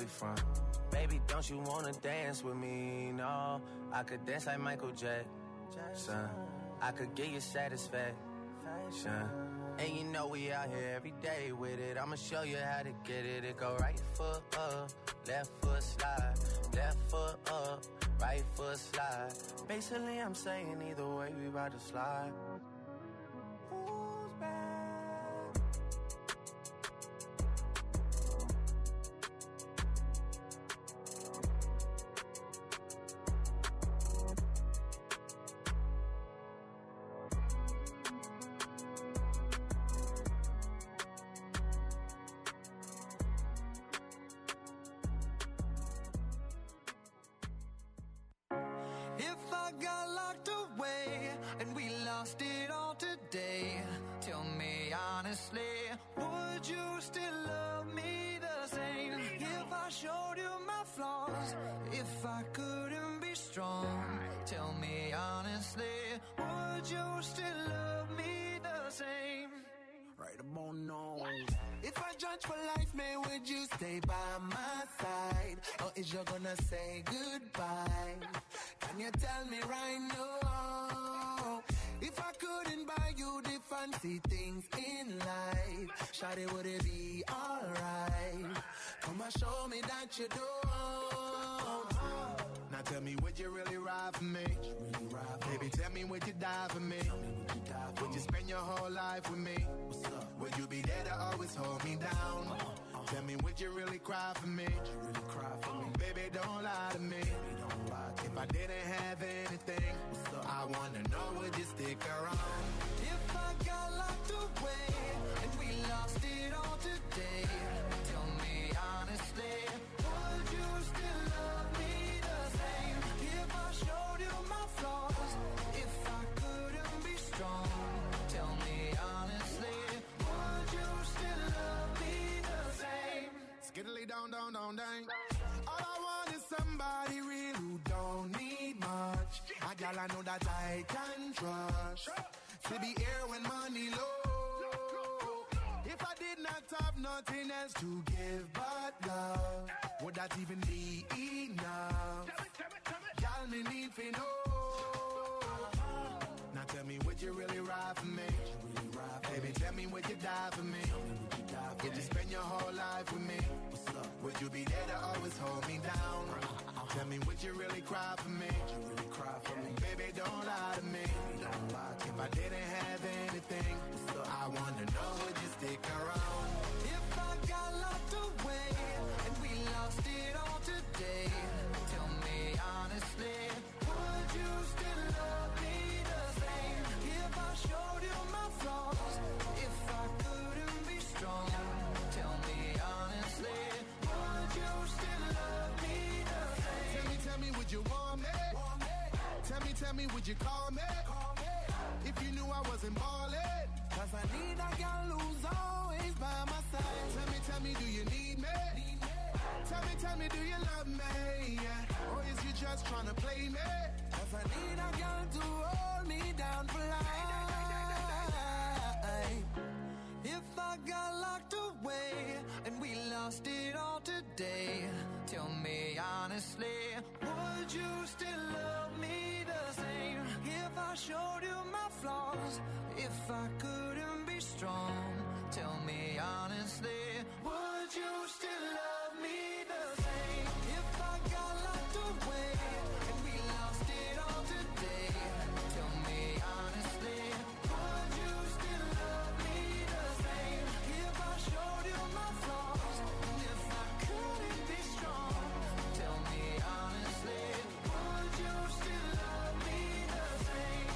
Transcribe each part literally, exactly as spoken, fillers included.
we from? Baby, don't you wanna dance with me? No, I could dance like Michael Jackson. I could get you satisfaction. And you know we out here every day with it. I'ma show you how to get it. It go right foot up, left foot slide, left foot up, right foot slide. Basically, I'm saying either way, we about to slide. Who's back? Tell me honestly, would you still love me the same? If I showed you my flaws, if I couldn't be strong, tell me honestly, would you still love me the same? Right about now. If I judge for life, man, would you stay by my side? Or is you gonna say goodbye? Can you tell me right now? If I couldn't buy you the fancy things in life, shawty, would it be alright? Come and show me that you don't. Now tell me, would you really ride for me? Really ride for Baby, tell me, would you die for me? me would, you die for would you spend your whole life with me? Would you be there to always hold me down? Uh-huh. Tell me, would you really cry for me? Would you really cry for me? Baby, don't lie to me. Baby, don't lie to if me. I didn't have anything, I wanna know, would you stick around? If I got locked away and we lost it all today, tell me honestly, would you still love me the same? If I showed you my flaws, if I couldn't be strong, tell me honestly, would you still love me the same? Skiddly down, down, down, down. All I want is somebody real who don't need much. A gal I know that I can trust. To be here when money low. If I did not have nothing else to give but love, would that even be enough? Gal, me need to know. Now tell me, would you really ride for me? Really ride for Baby, me? Tell me, would you die for me? Would you, die for would me? You spend your whole life with me? Would you be there to always hold me down? Tell me, would you really cry for me? Would you really cry for me? Baby, don't lie to me. Don't lie to if me. I didn't have anything, I wanna know, would you stick around? If I got locked away and we lost it all today, tell me honestly, would you still love me the same? If I showed you my flaws, if I couldn't be strong, tell me honestly, would you still love me the same? Tell me, tell me, would you want me? Want me? Tell me, tell me, would you call me? Call me. If you knew I wasn't ballin', cause I need a girl who's always by my side. Tell me, tell me, do you need me? Need me? Tell me, tell me, do you love me? Yeah. Or is you just trying to play me? Cause I need a girl to hold me down for life. If I got locked away and we lost it all today, tell me honestly, would you still love me the same? If I showed you my flaws, if I couldn't be strong, tell me honestly, would you still love me the same? If I got locked away and we lost it all today, tell me honestly, would you still love me the same? If I showed you my flaws, and if I couldn't be strong, tell me honestly, would you still love me the same?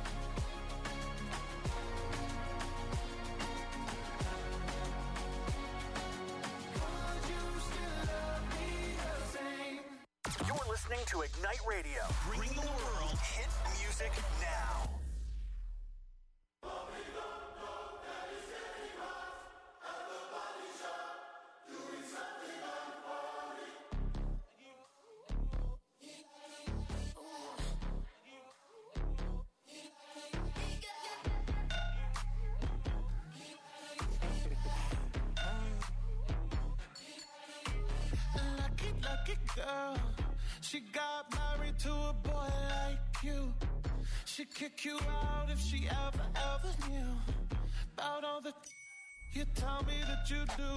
Would you still love me the same? You're listening to Ignite Radio, bringing the world hit music now. La lucky girl. She got married to a boy like you. She'd kick you out if she ever, ever knew about all the you tell me that you do.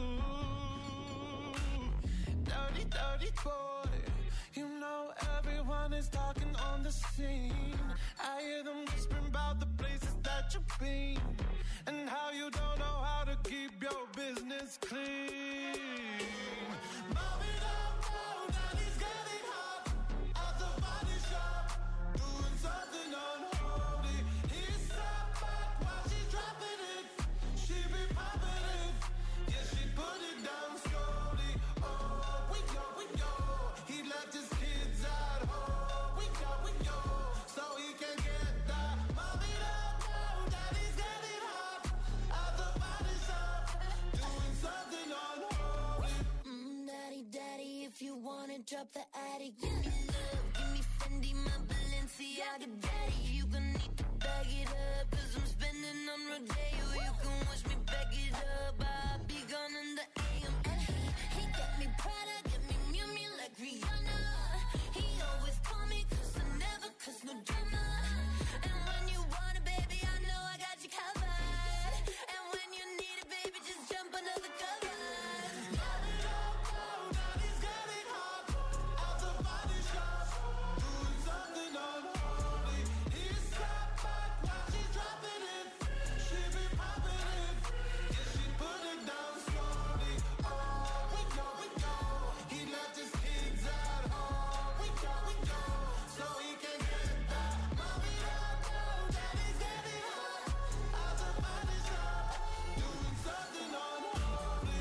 Dirty, dirty boy. You know everyone is talking on the scene. I hear them whispering about the places that you've been and how you don't know how to keep your business clean. Mom it up now, daddy's getting hot at the body shop, doing something unholy. He sat back while she's dropping it. She be popping it, yeah, she put it down slowly. Oh, we go, we go. He left his kids at home. We go, we go, so he can get that. Mom it up now, daddy's getting hot at the body shop, doing something unholy. Mm, daddy, daddy, if you wanna drop the attic, give me love, give me Fendi, my Balenciaga, daddy. You gon' need to bag it up, cause I'm spending on Rodeo. You can wish me back it up, I'll be gone in the A M. And he, he got me Prada, got me Miu Miu like Rihanna. He always call me cause I never cause no drama. And when you want it, baby, I know I got you covered. And when you need it, baby, just jump under the covers. Mom it up now, daddy's getting hot at the body shop, doing something unholy. He sat back while she's dropping it. She be popping it, yeah, she put it down slowly. Oh, we go, we go. He left his kids at home. We go, we go, so he can get that. Mom it up now, daddy's getting hot at the body shop, doing something unholy.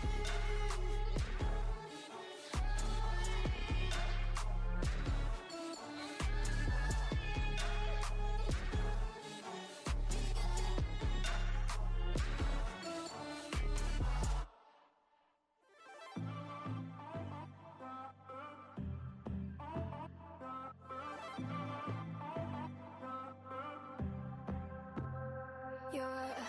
You're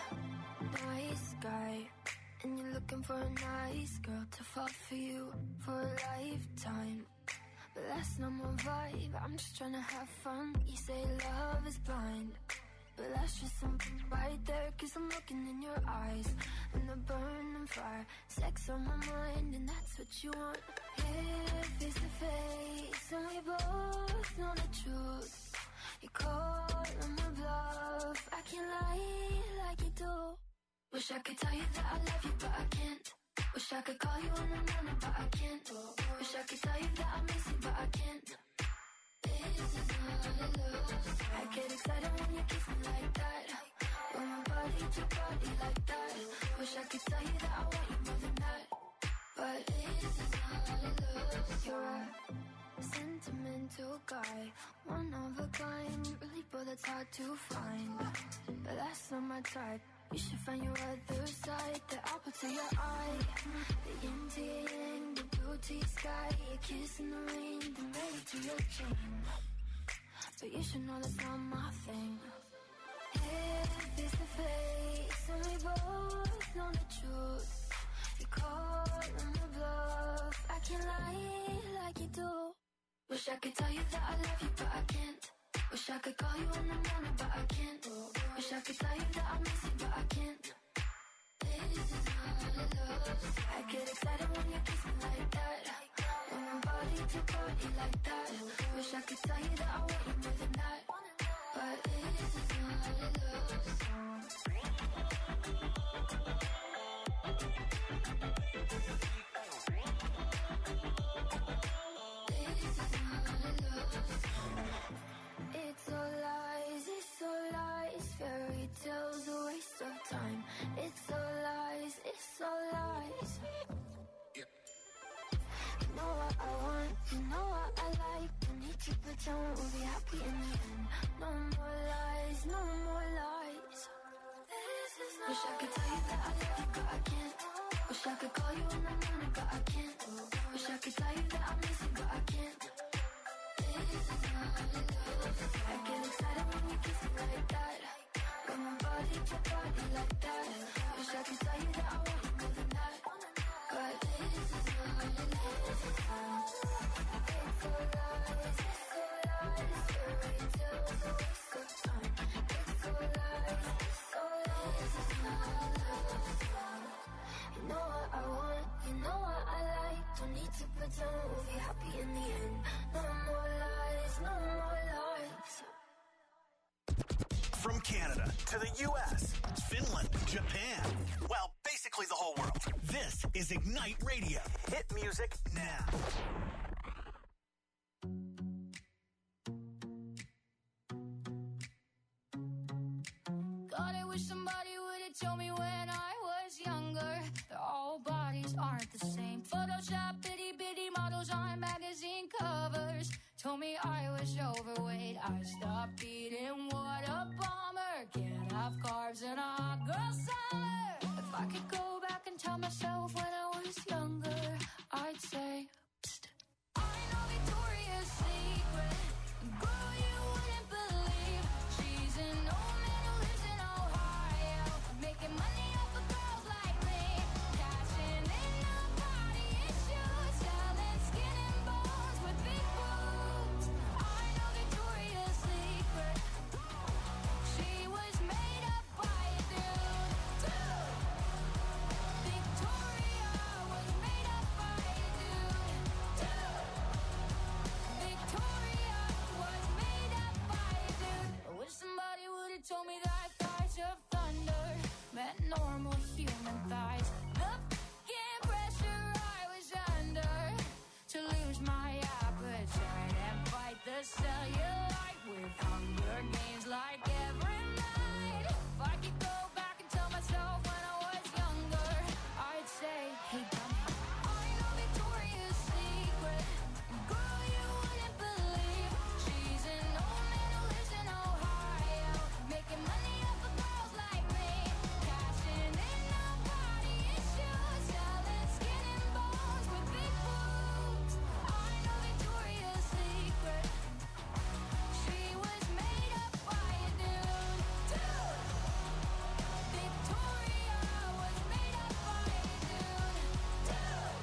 a nice guy, and you're looking for a nice girl to fall for you for a lifetime. But that's not my vibe, I'm just trying to have fun. You say love is blind, but that's just something right there. Cause I'm looking in your eyes, and the burning fire. Sex on my mind, and that's what you want. Here, face to face, and we both know the truth. You call on my bluff, I can't lie like you do. Wish I could tell you that I love you, but I can't. Wish I could call you in the morning, but I can't. Wish I could tell you that I miss you, but I can't. This is not love. I get excited when you kiss me like that. When my body to body like that. Wish I could tell you that I want you more than that. But this is not love. You're a sentimental guy, one of a kind, really, but that's hard to find. But that's not my type. You should find your other side, the apple to your eye, the yin to your yang, the blue to your sky, a kiss in the rain, the ready to your chain. But you should know that's not my thing. Here, face to face, and we both know the truth. You call on the bluff, I can't lie like you do. Wish I could tell you that I love you, but I can't. Wish I could call you in the morning, but I can't. Wish I could tell you that I miss you, but I can't. This is not love. I get excited when you kiss me like that. When my body to body like that. Wish I could tell you that I want you more than that. But this is not love. It's all lies, it's all lies. Fairy tales, a waste of time. It's all lies, it's all lies. You know what I want, you know what I like. Don't need to pretend we'll be happy in the end. No more lies, no more lies. Wish I could tell you that I love you, but I can't. Wish I could call you in the morning, but I can't. Wish I could tell you that I miss you, but I can't. This is not love. I get excited when you kiss me like that. Got my body to body like that. Wish I could tell you that I want you more than that. But this is not love. pretend we'll be happy in the end. No more lies, no more lies. From Canada to the U S, Finland, Japan, well, basically the whole world. This is Ignite Radio. Hit music now. God, I wish somebody would have told me when I was younger that all bodies aren't the same. Photoshop bitty bitty models on magazine covers told me I was overweight. I stopped eating, what a bummer. Can't have carbs in a hot girl summer. If I could go back and tell myself when I was younger, I'd say, psst. I know Victoria's Secret, girl, you wouldn't believe. She's an old man who lives in Ohio, making money off of girls like me, cashing in on body issues, selling skin and bones with big boobs. I know Victoria's Secret. She was made up by a dude, dude. Victoria was made up by a dude, dude. Victoria was made up by a dude. I wish somebody would have told me that thighs of thunder meant normal human thighs. The f***ing pressure I was under to lose my appetite and fight the cellulite with Hunger Games like every night. If I could go back and tell myself when I was younger, I'd say, hey dummy, I know Victoria's Secret, girl, you wouldn't believe. She's an old man who lives in Ohio, making money off of girls like me, cashing in on body issues, selling skin and bones with big boobs. I know Victoria's Secret. She was made up by a dude, dude. Victoria was made up by a dude, dude.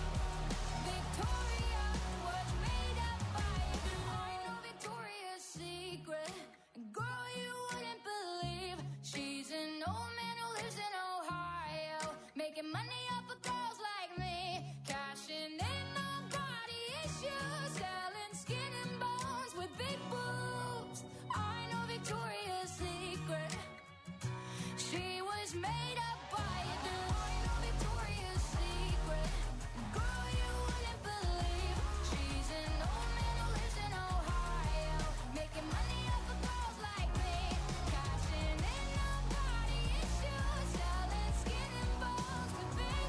Victoria was made up by a dude. I know Victoria's Secret, girl, you wouldn't believe. She's an old man who lives in Ohio, making money off of girls like me, cashing in on body issues, selling skin and bones with big boobs. I know Victoria's Secret. She was made up by a dude. I know Victoria's Secret. Girl, you wouldn't believe. She's an old man who lives in Ohio, making money off of girls like me, cashing in on body issues, selling skin and bones with big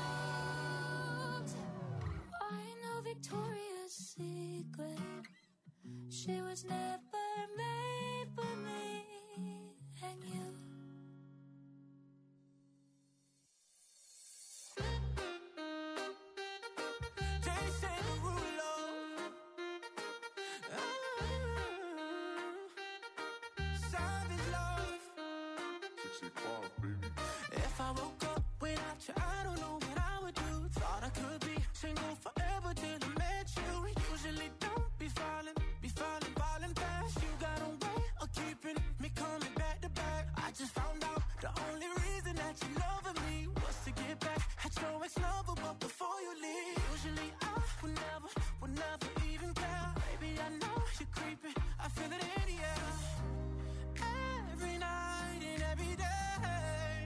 boobs. I know Victoria's Secret. She was never made for me and you. Jason Derulo. Ah, Savage love. sixty-five, baby. If I woke up without you, I don't know what I would do. Thought I could be single forever till I met you. Usually don't be falling, be falling, falling fast. You got a way of keeping me coming back to back. I just found out the only reason that you loving me was to get back at your ex-lover, but before you leave, usually I would never, would never even care. Baby, I know you're creeping, I feel it in the air. Every night and every day,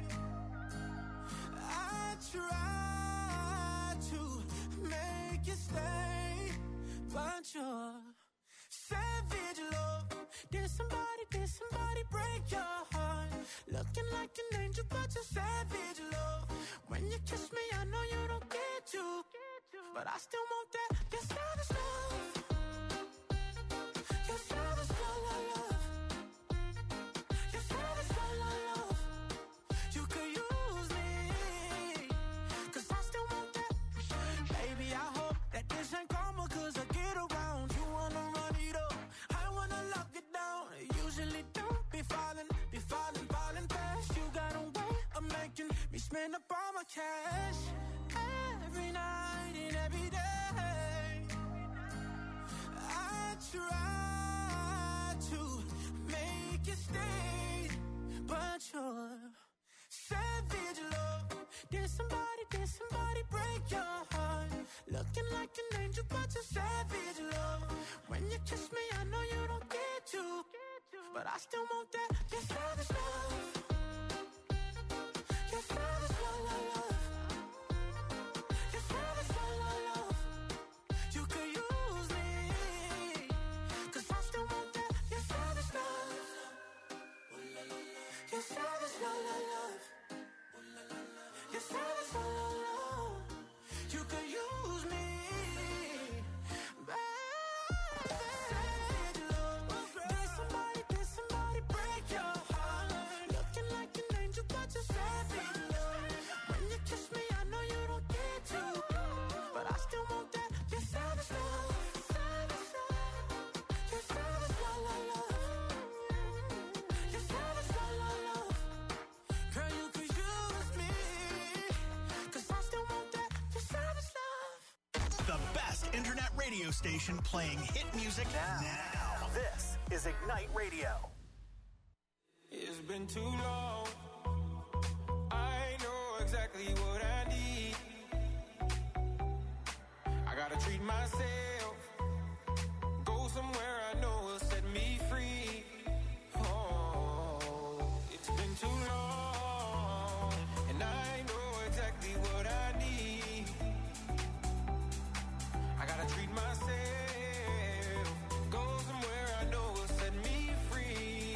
I try to make you stay, but you're savage love. Did somebody, did somebody break your heart? Looking like an angel, but you're savage love. When you kiss me, I know you don't get to, but I still want that. Your savage love. Your savage love, love, love. Your savage love, love, love. You could use me, 'cause I still want that. Baby, I hope that this ain't karma, 'cause I get around. You wanna run it up, I wanna lock it down. Usually don't be falling, be falling, falling fast. You got a way of making me spend up all my cash. Every night and every day, I try to make you stay, but you're savage love. Did somebody, did somebody break your heart? Looking like an angel, but you're savage, love. When you kiss me, I know you don't get to, but I still want that. Your savage love. Your savage love, love, love. Your savage love, love, love. You could use me, 'cause I still want that. Your savage love. Your savage love, love, love. Your savage love, love, love. You could use me, baby. Savage love. Did somebody, did somebody break your heart? Looking like an angel, but you're savage love. When you kiss me, I know you don't get to, but I still want that. Your savage love. Savage love. Your savage love, love, love. Your savage love, love, love. Girl, you could use me, 'cause I still want that. Your savage love. The best internet radio station playing hit music now. now. This is Ignite Radio. It's been too long. I know exactly what I need. I gotta treat myself. Go somewhere I know will set me free. Oh, it's been too long, and I know exactly what I need. I gotta treat myself. Go somewhere I know will set me free.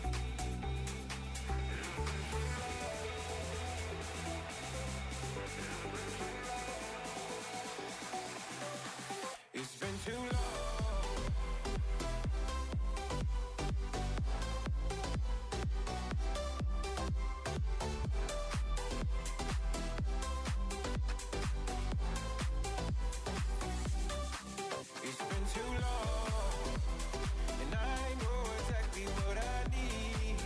It's been too long. It's been too long, and I know exactly what I need.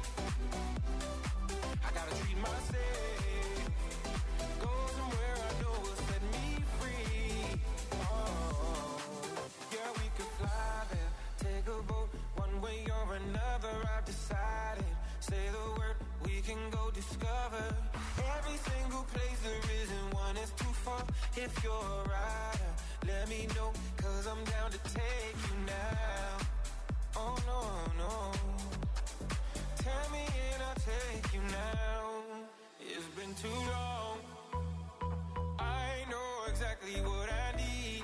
I gotta treat myself. Go somewhere I know will set me free. Oh, yeah, we could fly there, take a boat, one way or another. I've decided. Say the word, we can go discover every single place there isn't one that's too far. If you're a rider, let me know, 'cause I'm down to take you now. Oh no, no. Tell me and I'll take you now. It's been too long. I know exactly what I need.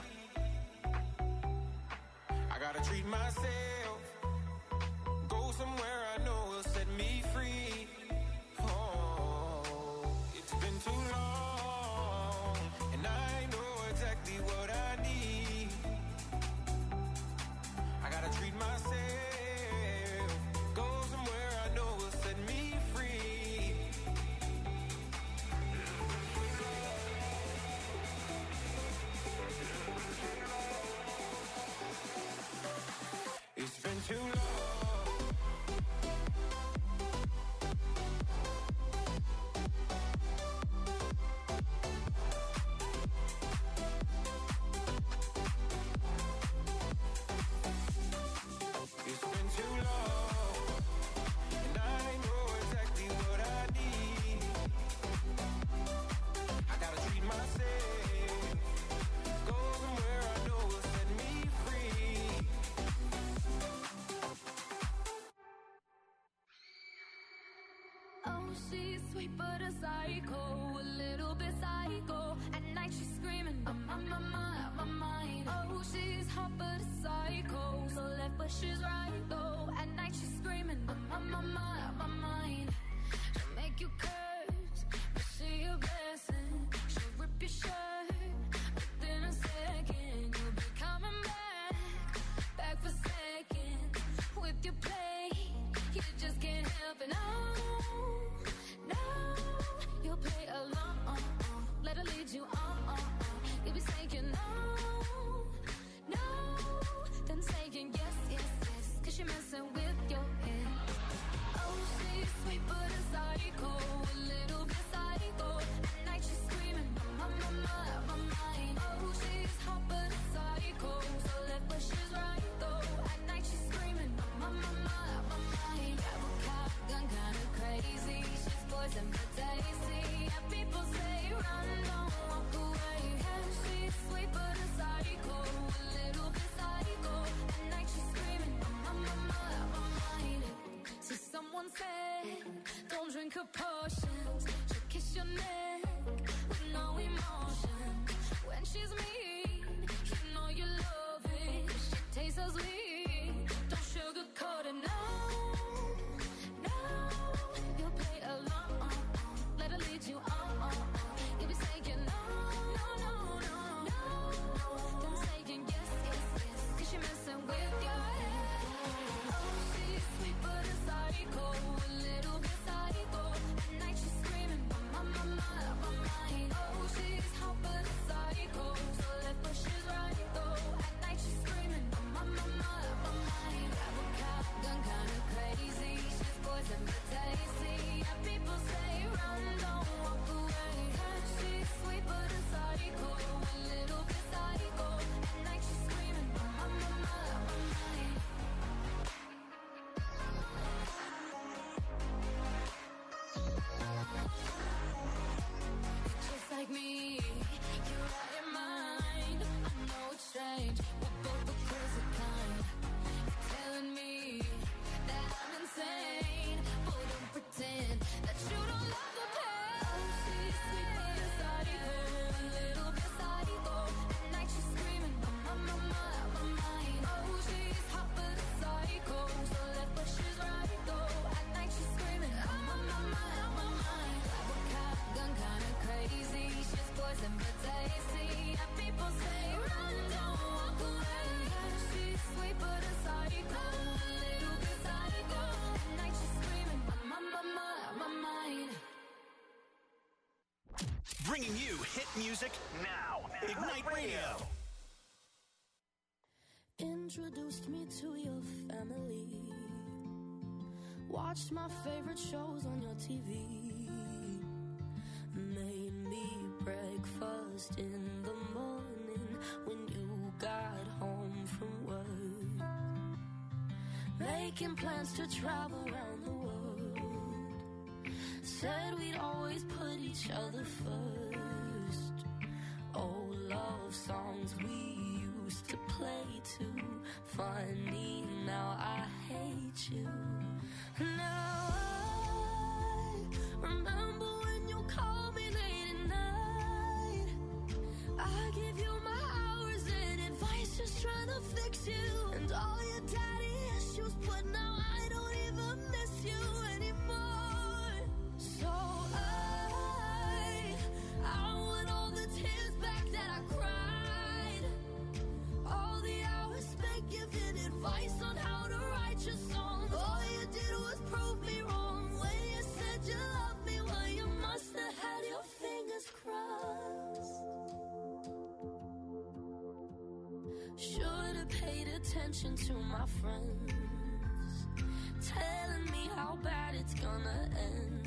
I gotta treat myself. Go somewhere I know will set me free. Oh, it's been too long, and I know exactly what I need. I gotta treat myself. Go somewhere I know will set me free. It's been too long. It's been too long, and I know exactly what I need. I gotta treat myself. Go somewhere I know will set me free. Oh, she's sweet but a psycho, a little bit psycho. At night she's screaming, I'm on my mind, out my mind. Oh, she's hot but a psycho, so left but she's right though. At night she's screaming, I'm on my mind, out my mind. She'll make you curse, but she a blessing. She'll rip your shirt, within a second you'll be coming back, back for seconds. With your play, you just can't help it. No, no, you'll play along. Let her lead you on. You'll be saying no. change. We're both the closer kind. You're telling me that I'm insane, but don't pretend that you don't love the pain. Oh, she's sweet but a psycho, a little bit psycho. At night she's screaming, my, my, my, my, my mind. Oh, she's hot but a psycho, so left but she's right though. At night she's screaming, oh, my, my, my, my mind. Grab a cat, gun kinda crazy. She's poison but tasty. And people say, run, don't walk away. She's sweet but a psycho, a little bit psycho. At night she's screaming, my, my, my, my, my mind. Bringing you hit music now. Ignite Radio. Introduced me to your family. Watched my favorite shows on your T V. Made me breakfast in the morning when you got home from work. Making plans to travel around the world. Said we'd always put each other first. Old love songs we used to play too. Funny, now I hate you. Now I remember when you called me late at night. I give you my hours and advice, just trying to fix you. And all your daddy issues, but now I don't even miss you anymore. So I, I want all the tears back that I cried. All the hours spent giving advice on how to write your songs. All you did was prove me wrong when you said you loved me. Well, you must have had your fingers crossed. Should have paid attention to my friends, telling me how bad it's gonna end.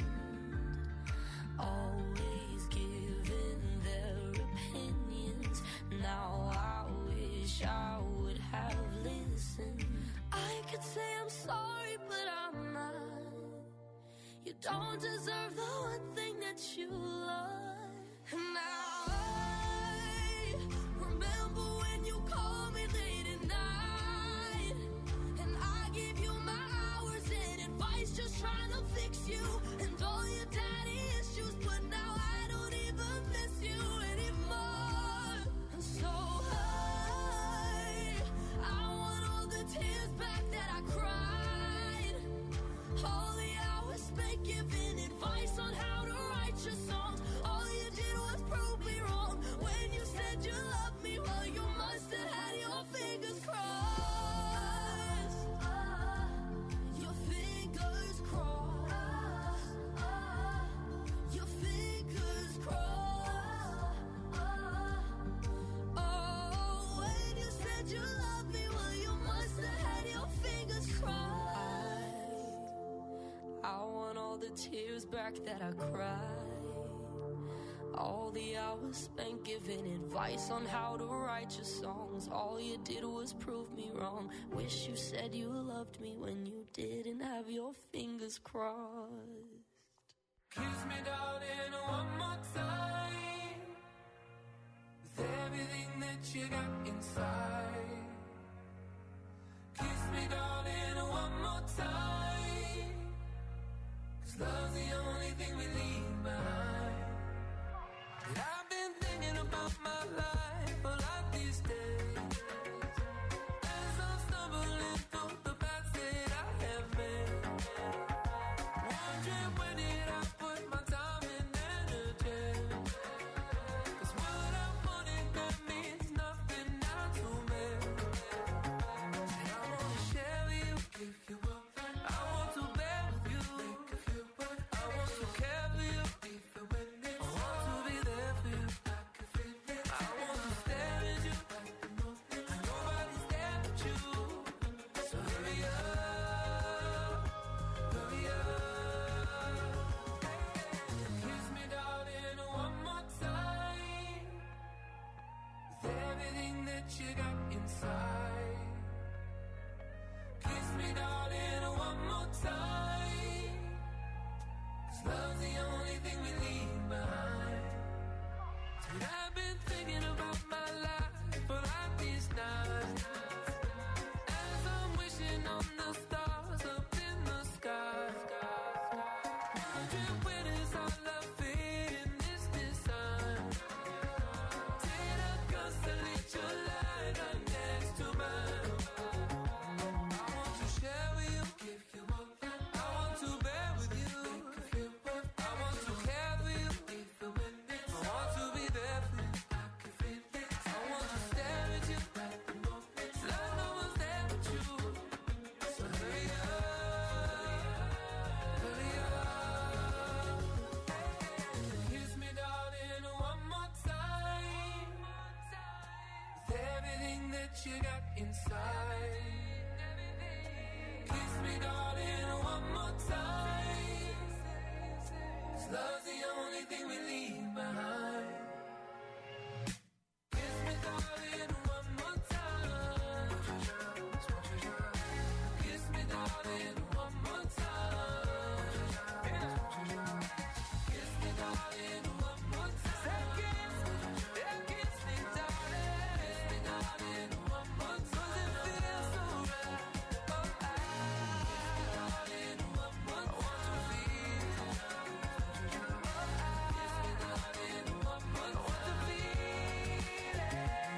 Always giving their opinions. Now I wish I would have listened. I could say I'm sorry, but I'm not. You don't deserve the one thing that you love. And now I remember when you called me late at night. And I gave you my hours and advice, just trying to fix you. And all your daddy issues, but now I don't even miss you anymore. And so I, I want all the tears back that I cried. All the hours spent giving advice on how to write your songs. All you did was prove me wrong when you said you loved me. Well, you must have had your fingers crossed. Your fingers crossed. Your fingers crossed. Oh, when you said you loved me, well, you must have had your fingers crossed. I want all the tears back that I cried. All the hours spent giving advice on how to write your songs. All you did was prove me wrong. Wish you said you loved me when you didn't have your fingers crossed. Kiss me, darling, one more time. With everything that you got inside. Kiss me, darling, one more time. 'Cause love's the only thing we leave behind. And I've been thinking about my life a lot these days. As I'm stumbling through the paths that I have made. Wondering when did I put my time and energy. 'Cause what I wanted, that means nothing now to me. And I wanna share with you, give you up. I want to bear with you, make you feel what I want to care for you, even when it's I want to be there for you, I can feel it. I want to stare at you, and nobody's there but you. So hurry up, hurry up. Kiss me, darling, one more time. With everything that you got inside. Kiss me, darling, one more time. 'Cause love's the only thing we leave behind. And I've been thinking about my life for like this now. that you got inside. Kiss me, darling, one more time. 'Cause love's the only thing we leave behind. Kiss me, darling, one more time. Kiss me, darling, one more time. Kiss me, darling, one more time. Kiss me, yeah, kiss me, darling. Kiss me, darling, one more time. 'Cause it feels so right. Oh, I, darling, one more time. I want to feel. Oh, I, darling, one more time. I want to feel it.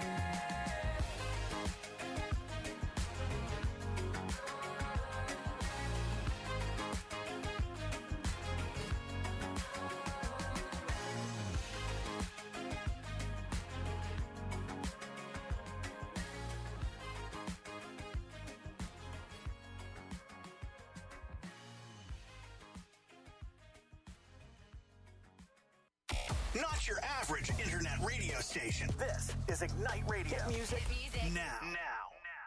Not your average internet radio station. This is Ignite Radio. Hit music, music. now. Now.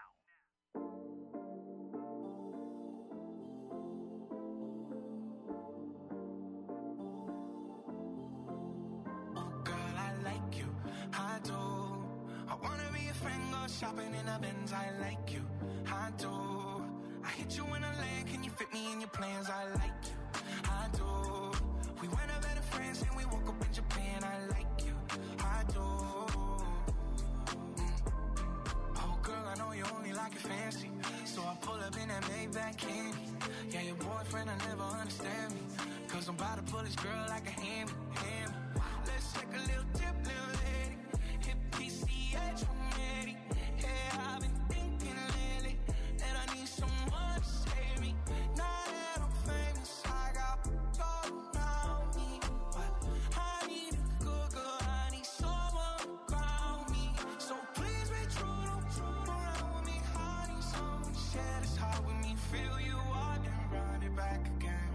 Girl, I like you, I do. I wanna be a friend, go shopping in a Benz. I like you, I do. I hit you in a land, can you fit me in your plans? I like you, I do. We went up better friends and we woke up in Japan. I like you, I do. Mm. Oh girl, I know you only like it fancy, so I pull up in that Maybach candy. Yeah, your boyfriend will never understand me, 'cause I'm about to pull this girl like a hammy, hammy. Let's take a little dip, little lady. Hit P C H, I'm ready. Yeah, I've been thinking lately that I need someone to save me. Now that I'm famous, I got gold around me, but I need a good girl. I need someone to ground me. So please be true, don't true around with me. I need someone to share this heart with me. Feel you out and run it back again.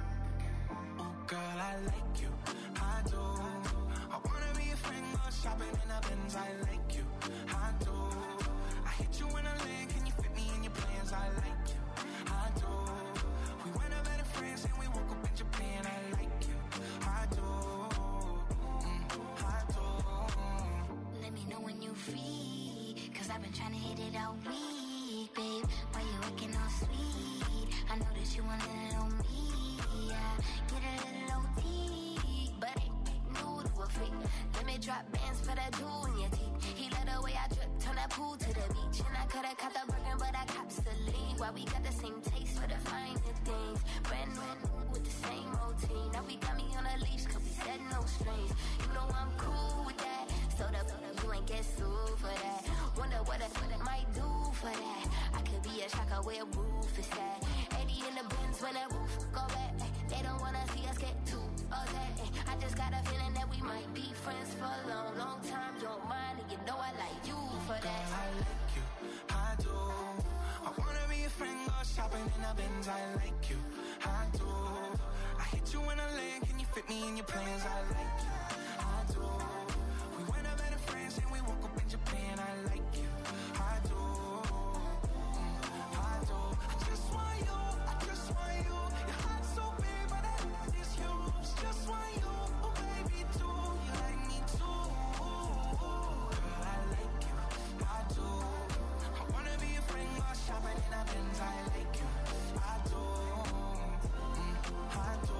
Oh girl, I like you, I do. I wanna be a friend, go shopping in a Benz. I like you, I do. I hit you in a lane, can you fit me in your plans? I like you, I do. We went up better friends and we woke up in Japan. I like you, I do. Mm, I do. Let me know when you free, 'cause I've been trying to hit it all week, babe. Why you acting all sweet? I know that you want a little on me, yeah. Get a little O T, but ain't new to a freak. Let me drop bands for that jewel in your teeth. He let the way I drip, turn that pool to the beach. And I coulda caught the Birkin, but I cops the lead. Why we got the same taste for the finer things. Brand new with the same routine. Now we got me on a leash, 'cause we said no strings. You know I'm cool with that. So the you ain't get sued for that. Wonder what I might do for that. I could be a shocker where roof is at. eighty in the Benz when that roof go back. They don't wanna see us get too upset. I just got a feeling that we might be friends for a long, long time. Don't mind, and you know I like you for that. Girl, I like you, I do. I wanna be a friend, go shopping in a Benz. I like you, I do. I hit you in a lane, can you fit me in your plans? I like you, I do. We went up better friends and we woke up in Japan. I like you, I do. Mm, I do. I just want you, I just want you. Your heart's so big, but that is huge. Just want you, oh baby, too. You like me too. Girl, I like you, I do. I wanna be a friend, go shopping in a Benz. I like you, I do. Mm, I do.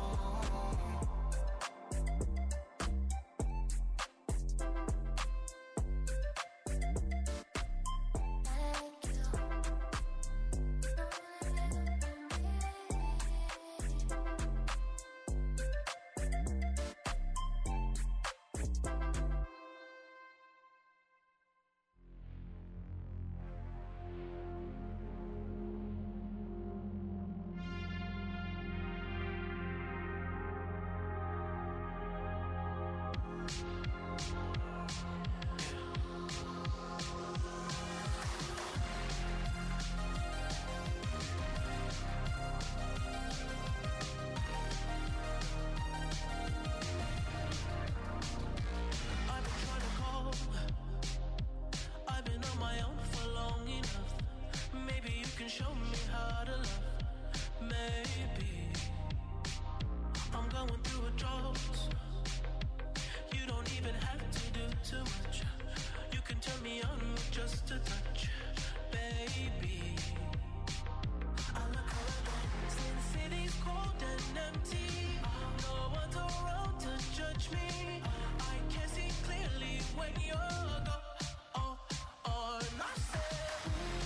just a touch, baby. I look around, see the city's cold and empty. No one's around to judge me. I can see clearly when you're gone. Oh, oh, and I said,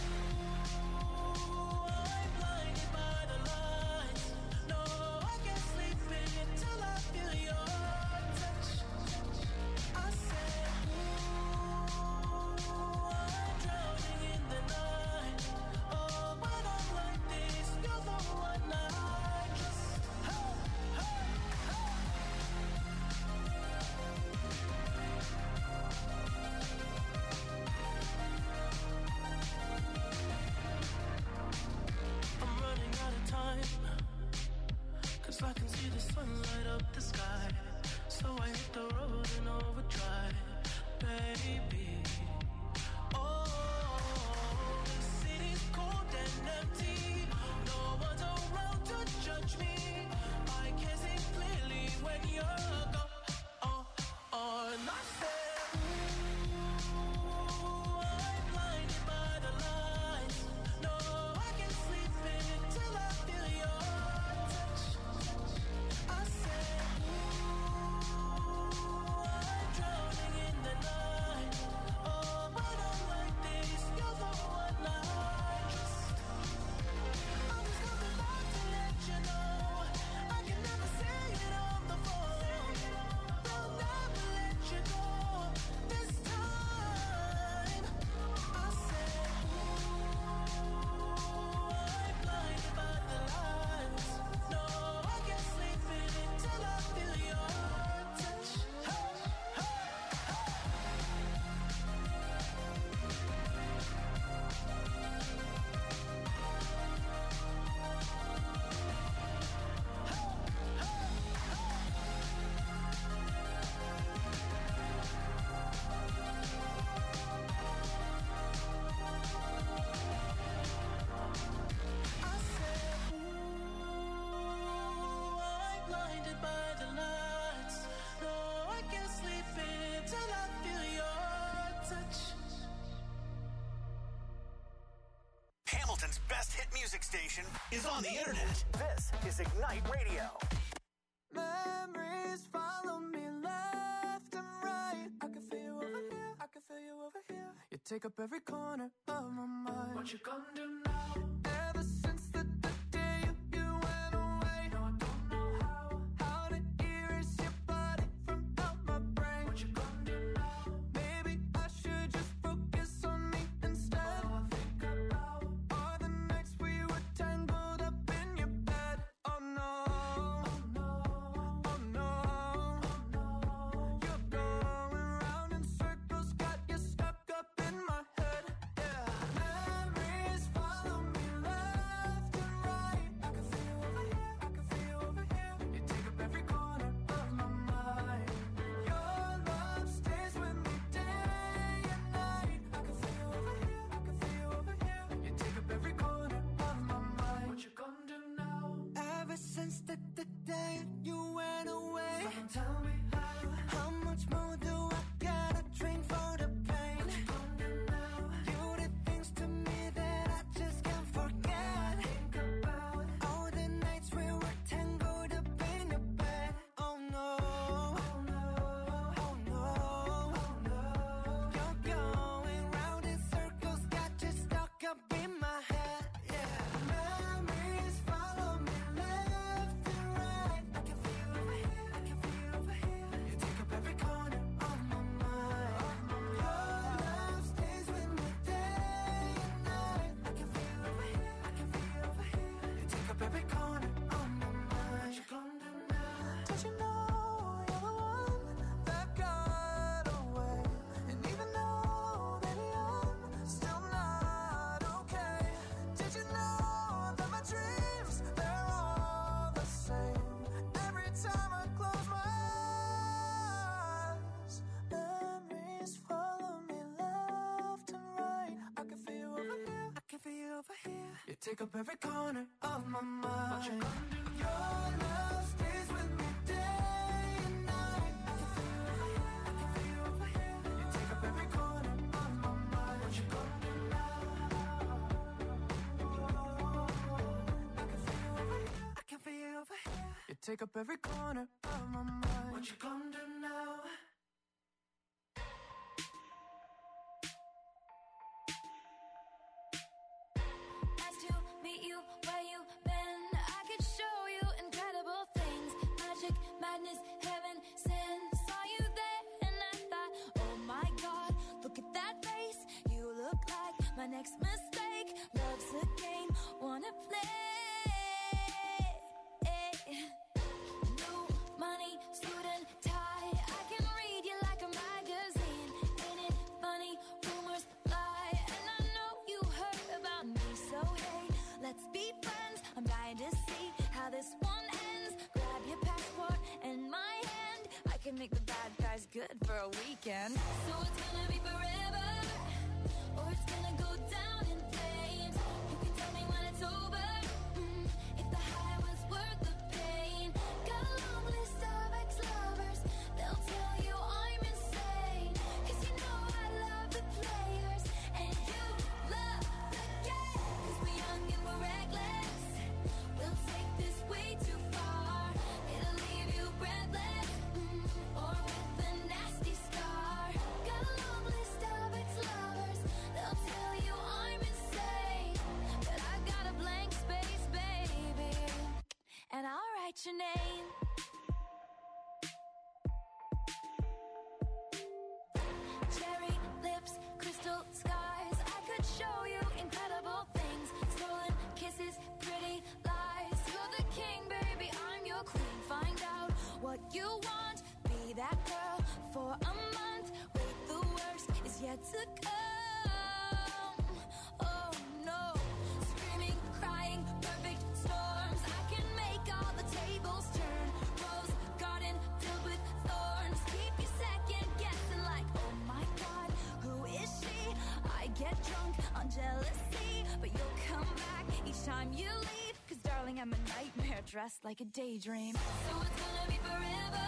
ooh, I'm blinded by the lights. No, I can't sleep until I feel your touch. I said, ooh, I'm drowning in the night. Oh, when I'm like this, you're the one I trust. Hey, hey, hey. I'm running out of time, 'cause I can see the sun light up the sky. So I hit the road in overdrive, baby. Oh, the city's cold and empty. No one's around to judge me. I can see clearly when you're gone. Oh, oh, and I said, ooh, I'm blinded by the lights. No, I can't sleep until I feel your touch. I said, ooh, I'm drowning in the night. Oh, when I'm like this, you're the one I trust. I was coming back to let you know I can never say it on the phone. They'll never let you go this time. I said, ooh, I'm blinded by the lights. No, I can't sleep until I feel your touch. Hey, hey, hey. I said, ooh, I'm blinded by the lights. No, I can't sleep until I feel your touch. Hamilton's best hit music station is on the internet. This is Ignite Radio. Memories follow me left and right. I can feel you over here, I can feel you over here. You take up every corner of my mind. What you gonna do now? Ever since the, the day you, you went away, no, I don't know how, how to erase your body from out my brain. What you gonna do now? Maybe I should just focus on me instead. All I think about are the nights we were tangled up in your bed. Oh no, oh no, oh no, oh no. You're going round in circles, got you stuck up in my head. Yeah, memories follow me left and right. I can feel you over here, I can feel you over here. You take up every corner of my mind. Your love stays with me day and night. I can feel you over here, I can feel you over here. You take up every corner of my mind. What you gonna do now? Ever since the, the day you went away, someone tell me how. How much more do I gotta drink for the pain? What you gonna do now? You did things to me that I just can't forget. Think about all the nights we were tangled up in your bed. Oh no, oh no, oh no, oh no. You're going round in circles, got you stuck up in my head. Yeah, memories follow me left and right. I can feel you over here, I can feel you over here. You take up every corner of my mind. Your love stays with me day and night. I can feel you over here, I can feel you over here. You take up every corner of my mind. What you gonna do now? Don't you know you're the one that got away? And even though, baby, I'm still not okay. Did you know that my dreams, they're all the same? Every time I close my eyes, memories follow me left and right. I can feel you over here, I can feel you over here. You take up every corner of my mind. What you gonna do? Your love stays with me day and night. I can feel you over here, I can feel you over here. You take up every corner of my mind. What you take up every corner of my mind. What you gonna do now? Nice to meet you where you been. I could show you incredible things. Magic, madness, heaven, sin. Saw you there and I thought, oh my God, look at that face. You look like my next mistake. Love's a game, wanna play. New money, suit and tie. I can read you like a magazine. Ain't it funny? Rumors fly. And I know you heard about me. So hey, let's be friends. I'm dying to see how this one ends. Grab your passport and my hand. I can make the bad guys good for a weekend. So it's gonna be forever, or it's gonna go down in flames. You can tell me when it's over, mm, if the high was worth the pain. Got a long list of ex-lovers, they'll tell you I'm insane. Cause you know I love the players, and you love the game. Cause we're young and we're reckless, we'll take this way too far. It'll leave you breathless, mm, or with a nasty scar. Got a long list of ex-lovers, they'll tell you I'm insane. But I got a blank space, baby, and I'll write your name. Cherry lips, crystal skies. I could show you incredible things. Stolen kisses, pretty lies. You're the king, baby, I'm your queen. Find out what you want, be that girl for a month. Wait, the worst is yet to come. Oh no, screaming, crying, perfect storms. I can make all the tables turn. Rose garden filled with thorns. Keep you second guessing like, oh my God, who is she? I get drunk on jealousy, but you'll come back each time you leave. Cause darling, I'm a nightmare dressed like a daydream. So it's gonna be forever,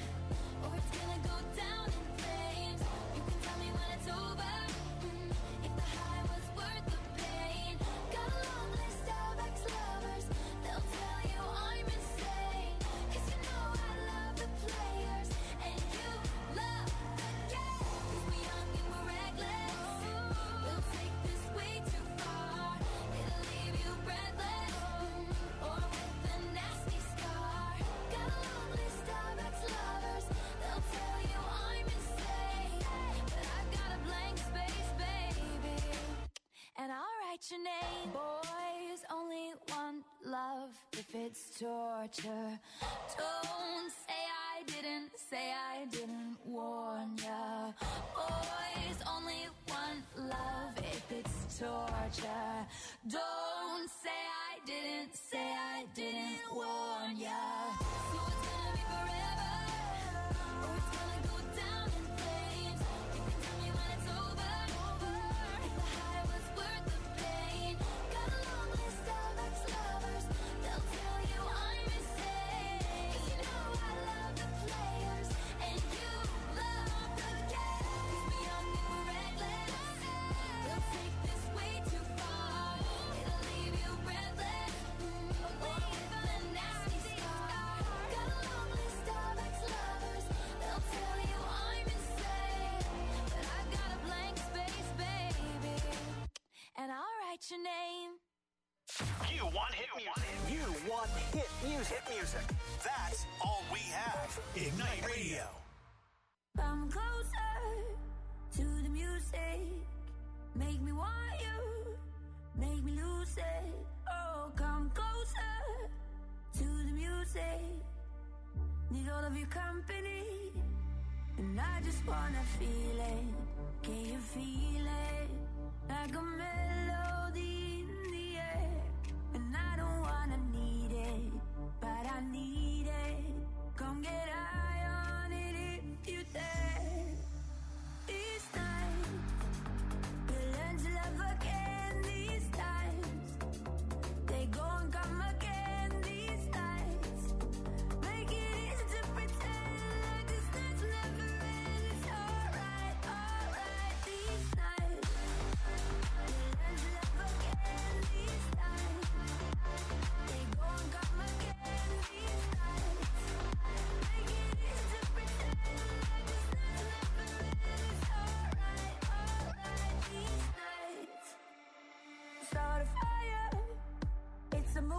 or it's gonna go down in flames. You can tell me when it's over, mm, if the high was worth the pain. Got a long list of ex-lovers, they'll tell you I'm insane. Cause you know I love the players, and you love the game. Cause we're young and we're reckless, we'll take this way too far. It'll leave you breathless, mm, or with a nasty scar. Got a long list of ex-lovers, they'll tell you I'm insane. But I've got a blank space, baby, and I'll write your name. Boys only want love if it's torture. Don't say I didn't, say I didn't warn ya. Boys only want love if it's torture. Don't say I didn't, say I didn't warn ya. So it's gonna be forever, or it's gonna go down in flames. You can tell me when it's over, if the high was worth the pain. Got a long list of ex-lovers, they'll tell you I'm insane. Cause you know I love the players, and you love the game. Cause we're young and we're reckless, we'll take this way too far. It'll leave you breathless, mm, or with a nasty scar. Got a long list of ex-lovers, they'll tell you I'm insane. But I've got a blank space, baby, and I'll write your name. You want hit music. You want hit music. Hit music. That's all we have. Ignite Radio. Come closer to the music. Make me want you. Make me lose it. Oh, come closer to the music. Need all of your company. And I just wanna feel it. Can you feel it? Like a melody in the air. And I don't wanna need it, but I need it. Come get high on it if you dare. These times, we'll learn to love again. These times, they go and come again. These nights, make it easy to pretend like this night's never end. It's alright, alright. These nights,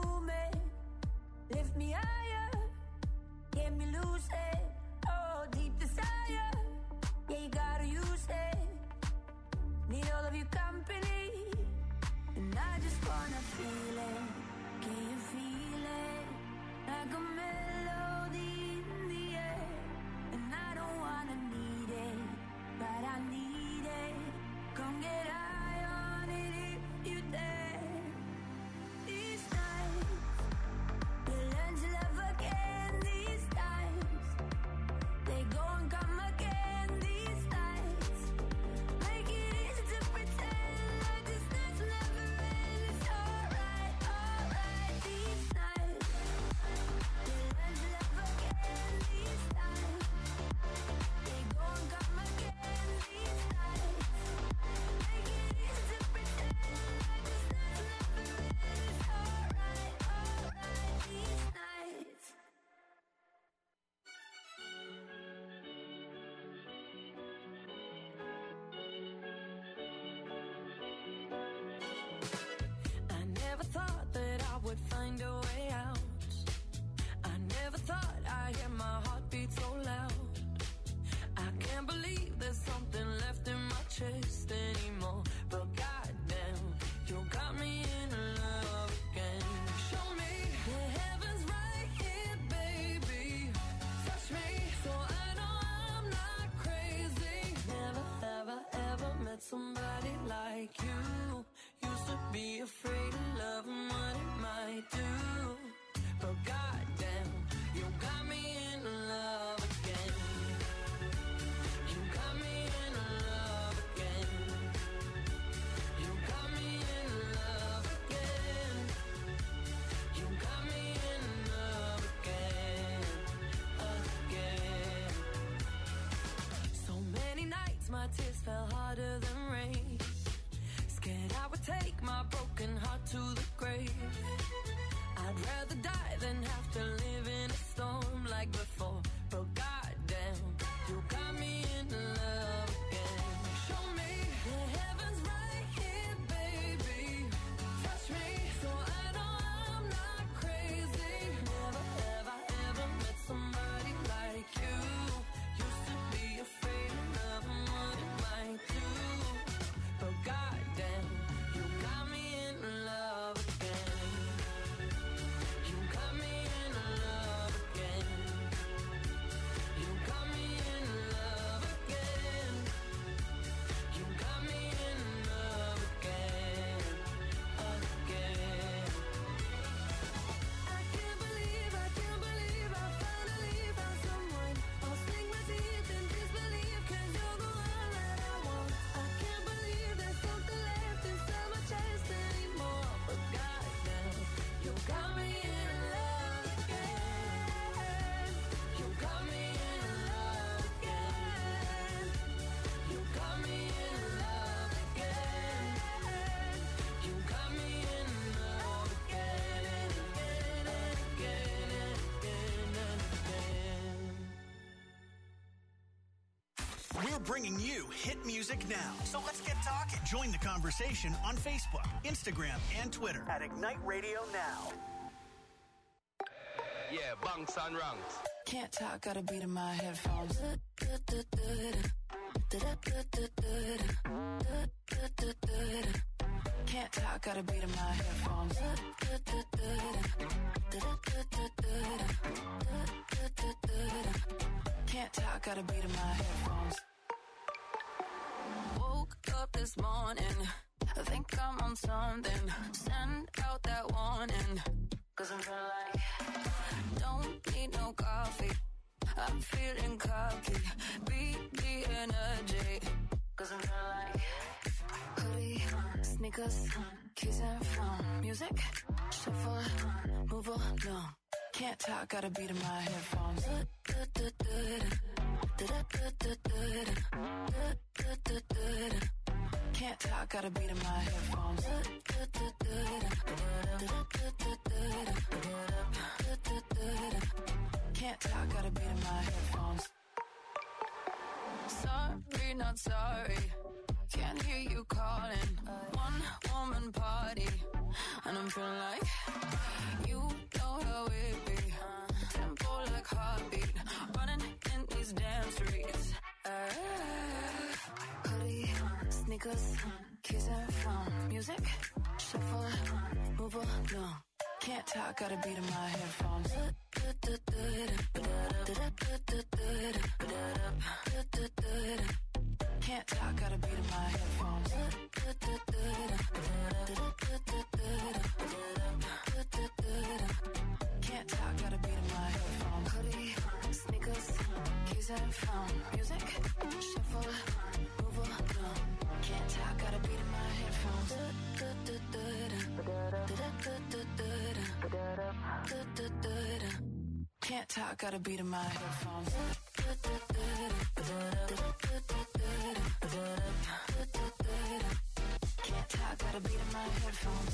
movement. Lift me higher, get me lucid. Oh, deep desire, yeah, you gotta use it. Need all of your company, and I just wanna feel it. Can you feel it? Like a melody in the air. And I don't wanna need it, but I need it. Come get high on it if you dare. These nights, you learn to love again. These times, they go and come again. These nights, make it easy to pretend like this night's will never end. It's alright, alright. These nights, you learn to love again. These times, they go and come again. These nights, make it easy to pretend like this night's will never end. It's alright, alright. These nights. I never thought that I would find a way out. I never thought I'd hear my heartbeat so loud. I can't believe there's something left in my chest anymore. But goddamn, you got me in love again. Show me the heavens right here, baby. Touch me so I know I'm not crazy. Never, ever, ever met somebody like you. Used to be afraid of love and what it might do. But goddamn, you got me in love again. You got me in love again. You got me in love again. You got me in love again, again. So many nights my tears fell harder than rain. Scared I would take my broken heart to the grave. I'd rather die than have to live in a storm like before. But goddamn, you got me in love again. Show me the heavens right here, baby. Touch me so I know I'm not crazy. Never, ever, ever met somebody like you. Used to be afraid of love and what it might do. But goddamn, you got me in love again. You got me in love again. You got me in love again. You got me in love again, again. I can't believe, I can't believe I finally found someone. I'll sink my teeth in disbelief 'cause you're the one that I want. I can't believe there's something left inside my chest anymore. But goddamn, you got me in love again. You got me in love again. You got me in love again. You got me in love again and again and again and again and again. We're bringing you hit music now. So let's get talking. Join the conversation on Facebook, Instagram, and Twitter at Ignite Radio Now. Yeah, bunks and ranks. Can't talk, got a beat in my headphones. Can't talk, got a beat in my headphones. Can't talk, got a beat in my headphones. Woke up this morning, I think I'm on something. Send out that warning, 'cause I'm feeling like don't need no coffee. I'm feeling cocky. Beat the energy, 'cause I'm feeling like hoodie, sneakers, keys and phone. Music, shuffle, move along. Can't talk, got a beat in my headphones. Can't talk, got a beat in my headphones. Can't talk, got a beat in my headphones. Sorry, not sorry. Can't hear you calling. One woman party, and I'm feeling like sneakers, keys and phone. Music, shuffle, move along. Can't talk, gotta beat in my headphones. Can't talk, gotta beat in my headphones. Can't talk, gotta beat in my headphones. Hoodie, sneakers, keys and phone. Music, shuffle, move along. Can't talk, gotta beat in my headphones. Can't talk, gotta beat in my headphones. Can't talk, gotta beat in my headphones.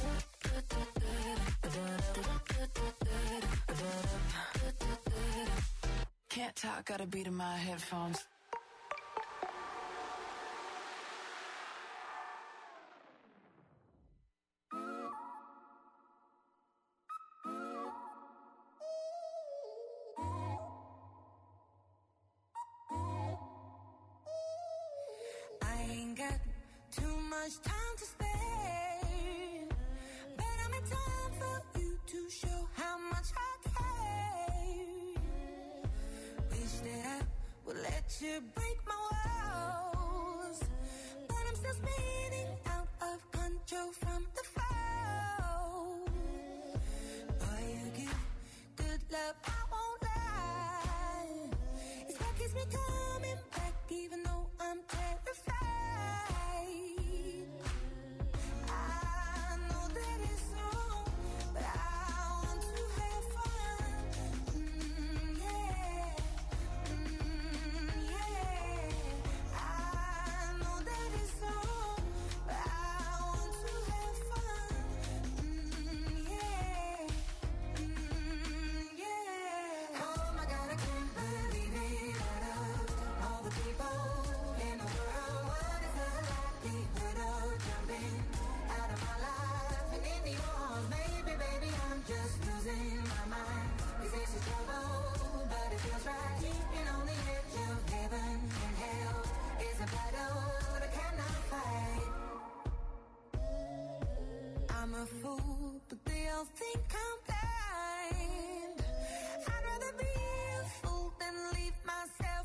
Can't talk, gotta beat in my headphones. Time to spare, but I'm in time for you to show how much I care. Wish that I would let you break my walls, but I'm still spinning out of control from the fall. Boy, you give good love, I won't lie. It's what keeps me coming back, even though I'm terrified. I'm a fool, but they all think I'm blind. I'd rather be a fool than leave myself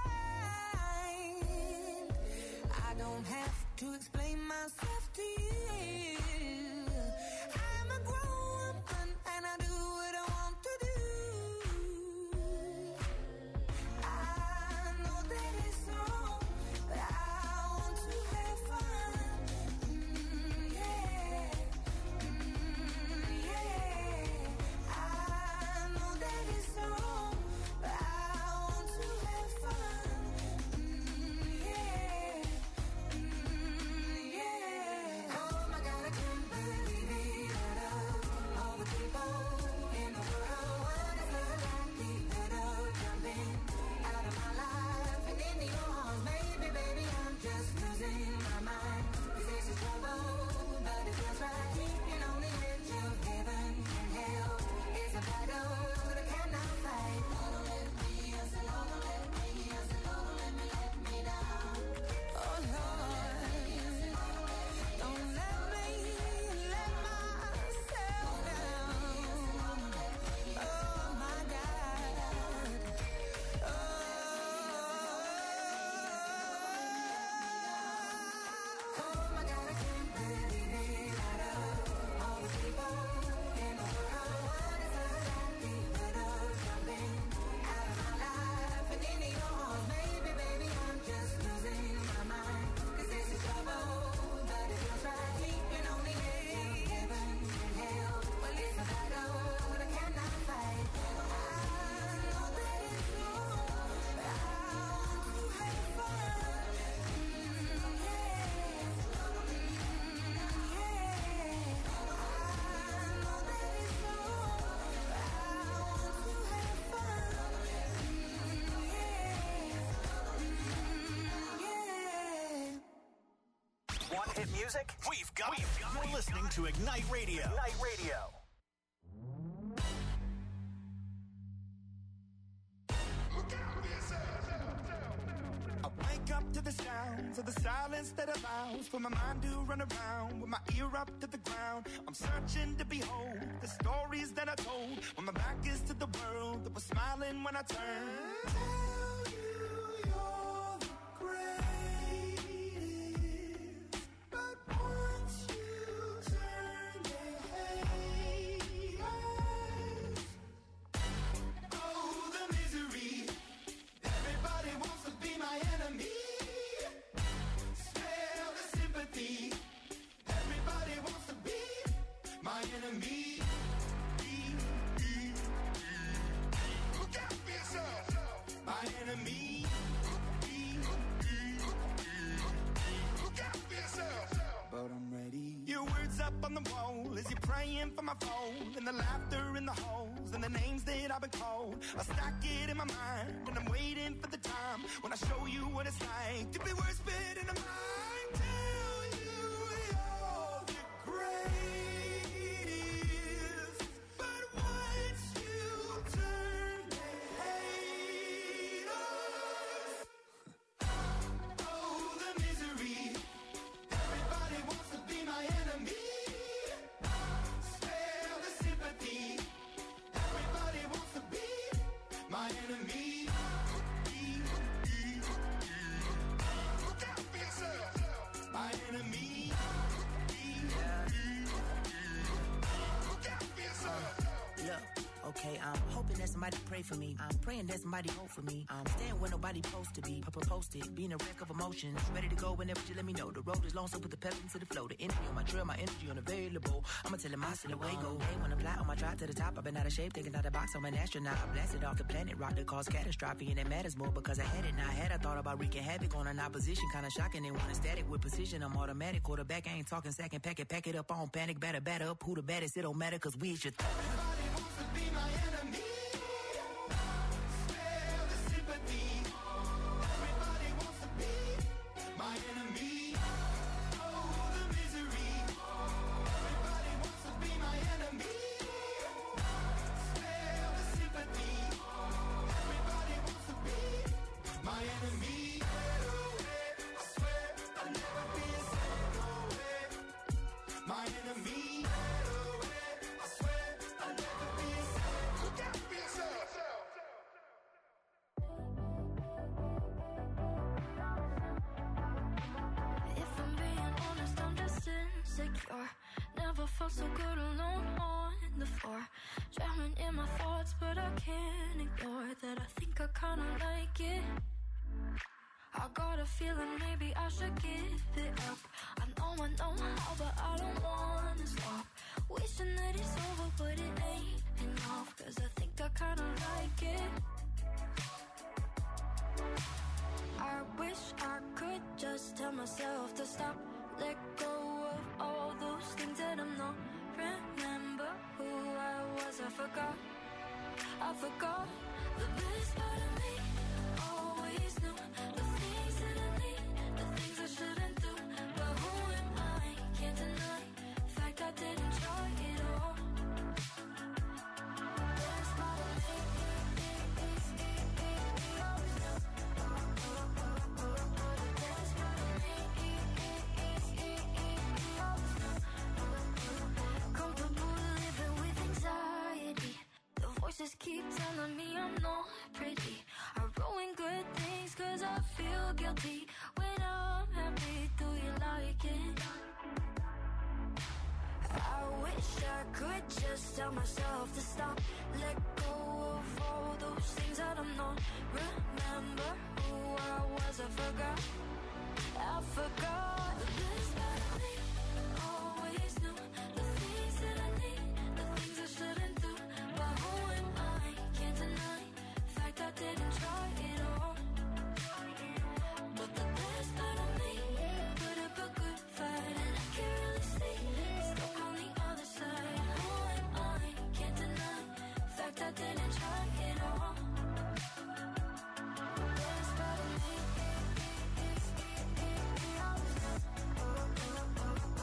behind. I don't have to explain myself to you. I'm a grown woman and I do what I want to do. I know that it's wrong, but I want to have fun. Mm, yeah. Hit music? We've got it. You're listening to Ignite Radio. Ignite Radio. I wake up to the sounds of the silence that allows for my mind to run around with my ear up to the ground. I'm searching to behold the stories that I told when my back is to the world that was smiling when I turned. Tell you you're the greatest, but once you turn, they hate us. Oh, the misery. Everybody wants to be my enemy. Smell the sympathy. Everybody wants to be my enemy. Look out for yourself. My enemy. Look out for yourself. But I'm ready. Your words up on the wall as you're praying for my phone, and the laughter in the halls and the names that I've been called. I stack it in my mind and I'm waiting for the time when I show you what it's like to be worse fit in a mind. Tell you you're the greatest, but once you turn, they hate us. Oh, the misery. Everybody wants to be my enemy. Spare the sympathy. Everybody wants to be my enemy. Look out for yourself. My enemy. Look out for yourself. Look, okay, I'm hoping that somebody pray for me. I'm praying that somebody hope for me. I'm staying where nobody supposed to be. Papa posted, being a wreck of emotions. Ready to go whenever you let me know. The road is long, so put the pedal into the flow. The energy on my trail, my energy unavailable. I'ma tell him I still away go. Hey, when I fly on my drive to the top, I've been out of shape, thinking out the box. I'm an astronaut. I blasted off the planet, rock that caused catastrophe, and it matters more because I had it. Now I had I thought about wreaking havoc on an opposition, kinda shocking. They want a static with precision. I'm automatic, quarterback. I ain't talking second. Pack it, pack it up on panic, batter, batter up. Who the baddest? It don't matter, cause we should. Everybody wants to be my enemy. Spare the sympathy. Everybody wants to be my enemy. Oh, the misery. Everybody wants to be my enemy. Spare the sympathy. Everybody wants to be my enemy. I swear I'll never be a second away. My enemy. I swear I'll never be a second. Look out for yourself. If I'm being honest, I'm just insecure. Never felt so good alone on the floor. Drowning in my thoughts, but I can't ignore that. I think I kinda like it. I got a feeling maybe I should give it up. I know I know how, but I don't wanna stop. Wishing that it's over, but it ain't enough. Cause I think I kinda like it. I wish I could just tell myself to stop. Let go of all those things that I'm not. Remember who I was, I forgot. I forgot the best part of me. Always knew the things that I need, the things I shouldn't do. But who am I? Can't deny the fact I didn't try it all. The best part of me is always knew. The best part of me is always knew. Comfortable living with anxiety. The voices keep telling me I'm not pretty. I ruin good things cause I feel guilty. When I'm happy, do you like it? I wish I could just tell myself to stop. Let go of all those things that I'm not. Remember who I was, I forgot. I forgot the best part of me. Always knew the things that I need, the things I shouldn't do. But who am I? Can't deny the fact I didn't try it all. But the best part of me put up a good fight, and I can't really see it's stuck on the other side. Who am I? Can't deny the fact I didn't try it all. The best part of me is always knew.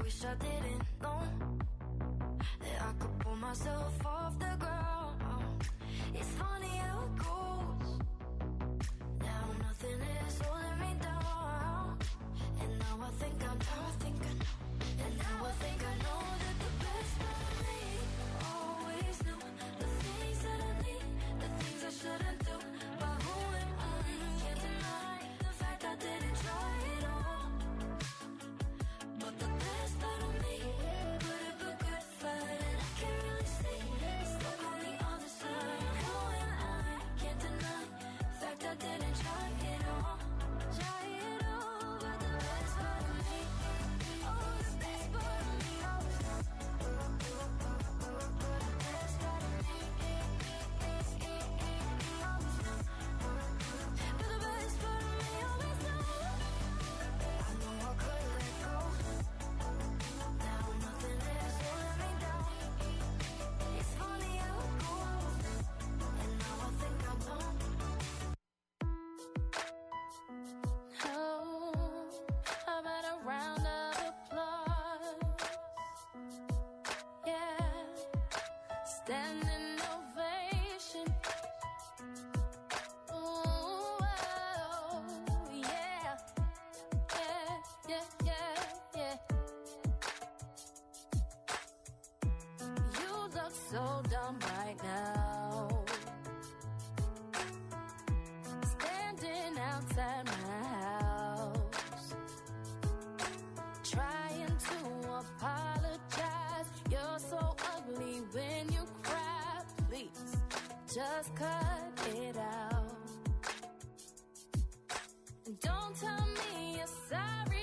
wish I didn't know that I could pull myself off the ground. It's funny how it goes. Now nothing is holding me down. And now I think I know, I think I know. And now I think I know that the best part of me always knew the things that I need, the things I shouldn't do. But who am I? Can't deny the fact I didn't try it all. But the best part of me put up a good fight, and I can't really see it's stuck on the other side. Who am I? Can't deny the fact I didn't try it all. Try it all, but the best part of me, oh, the best part of me always knows. But the best part of me always knows. But the best part of me always knows. I know I could let go. Now nothing is holding me down. It's funny how it goes. And now I think I know. Oh, how about a round of applause? Yeah, standing ovation. Ooh, oh, yeah, yeah, yeah, yeah, yeah. You look so dumb right now, standing outside my house, trying to apologize. You're so ugly when you cry. Please, just cut